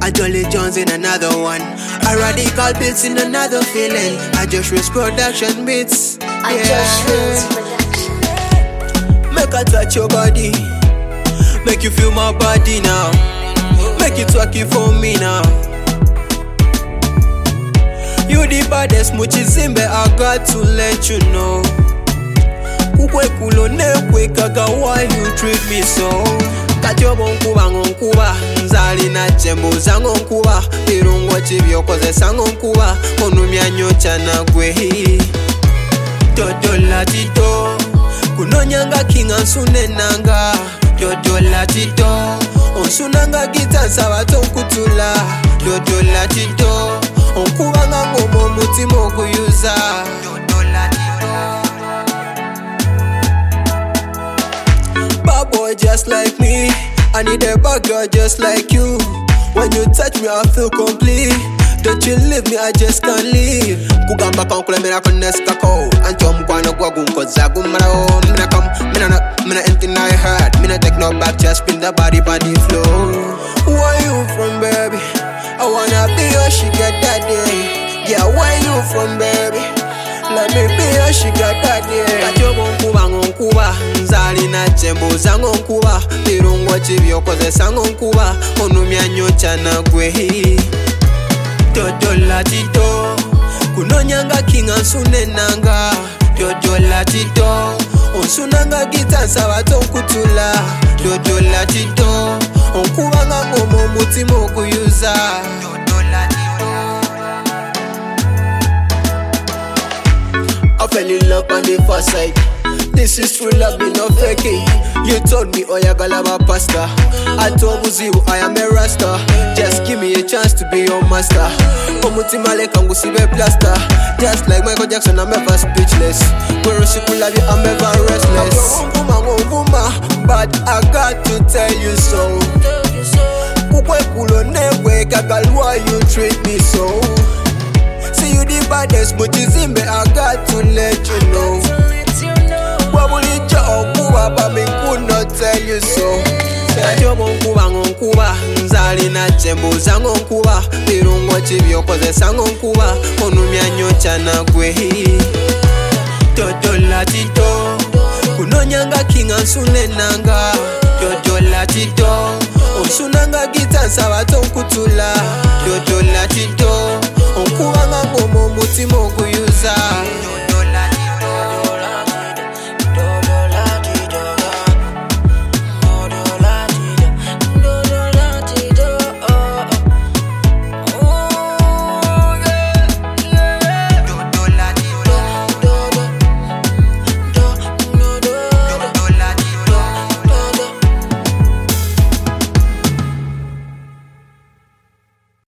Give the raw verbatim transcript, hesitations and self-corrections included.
A Jolly Jones in another one. A Radical Beats in another feeling. A Josh Roots production beats. A Josh Roots production. Make I touch your body. Make you feel my body now. Make it twerk it for me now. You the baddest muchizimbe, I got to let you know. Kukwe kulo nekwe kaka, why you treat me so? Kajobo nkuba ngonkuba, nzali na chembo zango nkuba. Irungo chibyo koze sango nkuba, onumya nyocha na gwehi. Dodo latito, kunonyanga kinga nsunenanga. Dodo latito, onsunanga gita sabato kutula. Dodo latito, onkubanga ngomo mutima okuyuza. Dodo latito. Bad boy just like me, I need a bad girl just like you. When you touch me I feel complete. Don't you leave me, I just can't leave. Kugamba kankule mina kones kako. Ancho mkwano kwa gunko zagu marao. Mina come, mina not, mina anything I heard. Mina take no back, just spin the body by the flow. Where you from, baby? I wanna be your sugar daddy. Yeah, where you from, baby? Let me be your sugar daddy. Kajobo nkuba ngonkuba, nzali na chembo zango nkuba. Irungo chibyo koze sango nkuba, onumya nyocha na gwehi. Dodo latito, kunonyanga kinga nsunenanga. Dodo latito, onsunanga gita sabato kutula. Dodo latito, onkubanga ngomo mutima okuyuza. Dodo latito. I fell in love on the first sight. This is true love, me no faking. You told me, oh yeah, galaba pasta. I told you, I am a rasta. Just give me a chance to be your master. Omutima like angusibe plaster. Just like Michael Jackson, I'm ever speechless. Where you love you, I'm ever restless. But I got to tell you so. Kukwe kulo newe kakal, why you treat me so? See you the baddest, muchizimbe, I got to let you know. Wabulicha okuba, but me could not tell you so. Kajobo nkuba ngonkuba, nzali na chembo zango nkuba. Irungo chibyo koze sango nkuba, onumya nyocha na gwehi. Dodo latito, kunonyanga kinga nsunenanga. Dodo latito, onsunanga gita sabato kutula. Dodo latito, onkubanga ngomo mutima okuyuza.